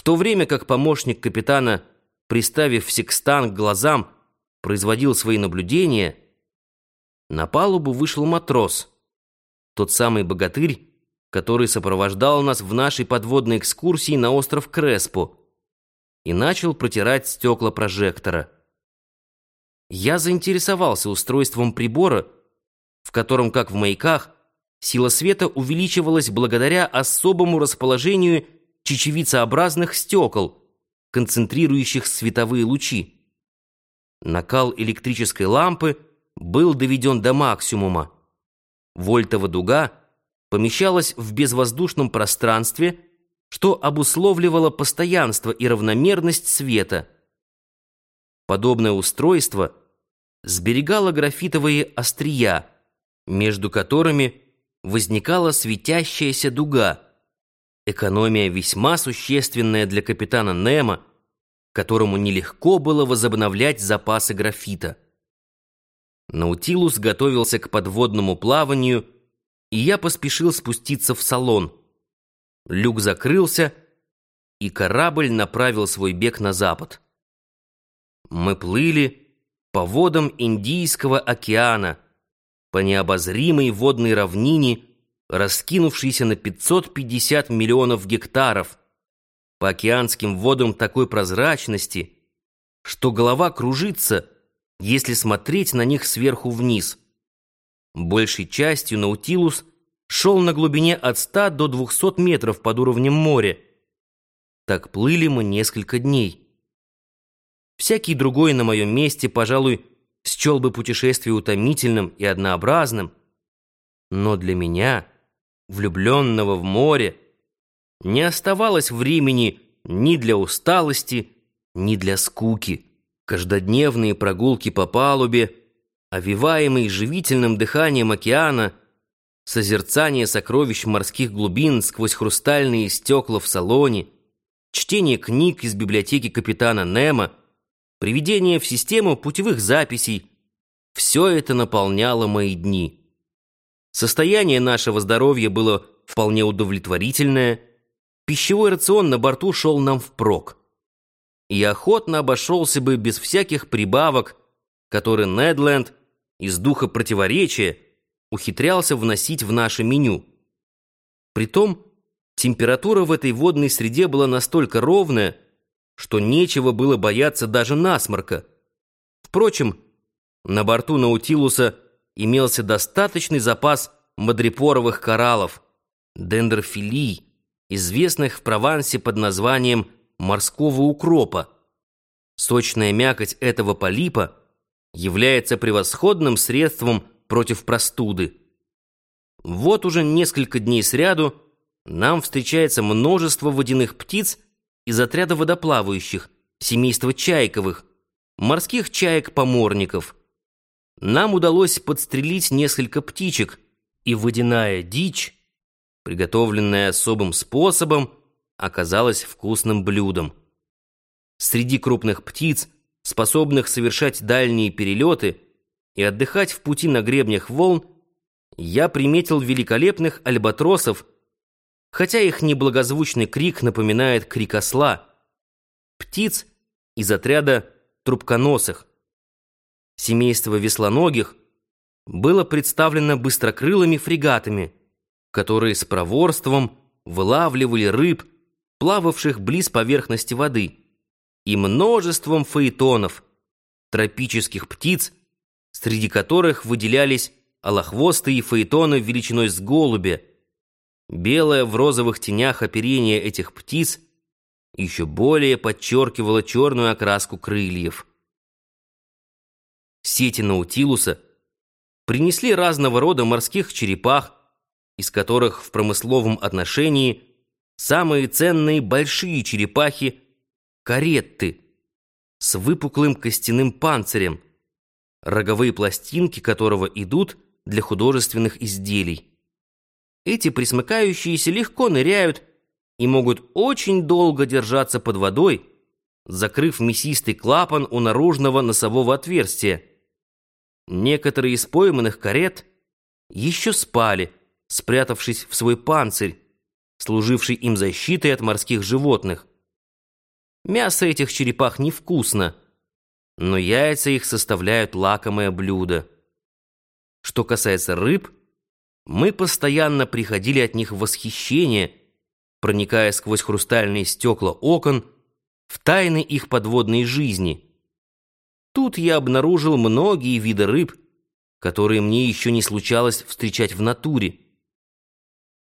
то время как помощник капитана, приставив секстант к глазам, производил свои наблюдения, на палубу вышел матрос, тот самый богатырь, который сопровождал нас в нашей подводной экскурсии на остров Креспо, и начал протирать стекла прожектора. Я заинтересовался устройством прибора, в котором, как в маяках, сила света увеличивалась благодаря особому расположению чечевицеобразных стекол, концентрирующих световые лучи. Накал электрической лампы был доведен до максимума. Вольтова дуга помещалась в безвоздушном пространстве, что обусловливало постоянство и равномерность света. Подобное устройство сберегало графитовые острия, между которыми возникала светящаяся дуга, экономия весьма существенная для капитана Немо, которому нелегко было возобновлять запасы графита. Наутилус готовился к подводному плаванию, и я поспешил спуститься в салон. Люк закрылся, и корабль направил свой бег на запад. Мы плыли по водам Индийского океана, по необозримой водной равнине, раскинувшейся на 550 миллионов гектаров, по океанским водам такой прозрачности, что голова кружится, если смотреть на них сверху вниз. Большей частью Наутилус шел на глубине от 100 до 200 метров под уровнем моря. Так плыли мы несколько дней. Всякий другой на моем месте, пожалуй, счел бы путешествие утомительным и однообразным, но для меня, влюбленного в море, не оставалось времени ни для усталости, ни для скуки. Каждодневные прогулки по палубе, овеваемые живительным дыханием океана, созерцание сокровищ морских глубин сквозь хрустальные стекла в салоне, чтение книг из библиотеки капитана Немо, приведение в систему путевых записей — все это наполняло мои дни. Состояние нашего здоровья было вполне удовлетворительное, пищевой рацион на борту шел нам впрок. И охотно обошелся бы без всяких прибавок, которые Нед Ленд из духа противоречия ухитрялся вносить в наше меню. Притом, температура в этой водной среде была настолько ровная, что нечего было бояться даже насморка. Впрочем, на борту Наутилуса имелся достаточный запас мадрепоровых кораллов, дендрофилий, известных в Провансе под названием морского укропа. Сочная мякоть этого полипа является превосходным средством против простуды. Вот уже несколько дней сряду нам встречается множество водяных птиц из отряда водоплавающих, семейства чайковых, морских чаек-поморников. Нам удалось подстрелить несколько птичек, и водяная дичь, приготовленная особым способом, оказалась вкусным блюдом. Среди крупных птиц, способных совершать дальние перелеты и отдыхать в пути на гребнях волн, я приметил великолепных альбатросов, хотя их неблагозвучный крик напоминает крик осла, птиц из отряда трубконосых. Семейство веслоногих было представлено быстрокрылыми фрегатами, которые с проворством вылавливали рыб, плававших близ поверхности воды, и множеством фаэтонов, тропических птиц, среди которых выделялись алохвостые фаэтоны величиной с голубя. Белое в розовых тенях оперение этих птиц еще более подчеркивало черную окраску крыльев. Сети Наутилуса принесли разного рода морских черепах, из которых в промысловом отношении самые ценные большие черепахи — каретты с выпуклым костяным панцирем, роговые пластинки которого идут для художественных изделий. Эти пресмыкающиеся легко ныряют и могут очень долго держаться под водой, закрыв мясистый клапан у наружного носового отверстия. Некоторые из пойманных карет еще спали, спрятавшись в свой панцирь, служивший им защитой от морских животных. Мясо этих черепах невкусно, но яйца их составляют лакомое блюдо. Что касается рыб, мы постоянно приходили от них в восхищение, проникая сквозь хрустальные стекла окон в тайны их подводной жизни. Тут я обнаружил многие виды рыб, которые мне еще не случалось встречать в натуре.